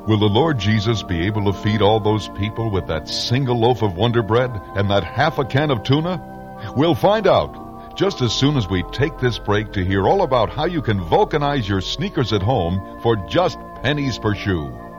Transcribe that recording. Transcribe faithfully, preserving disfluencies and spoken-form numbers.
Will the Lord Jesus be able to feed all those people with that single loaf of Wonder Bread and that half a can of tuna? We'll find out just as soon as we take this break to hear all about how you can vulcanize your sneakers at home for just pennies per shoe.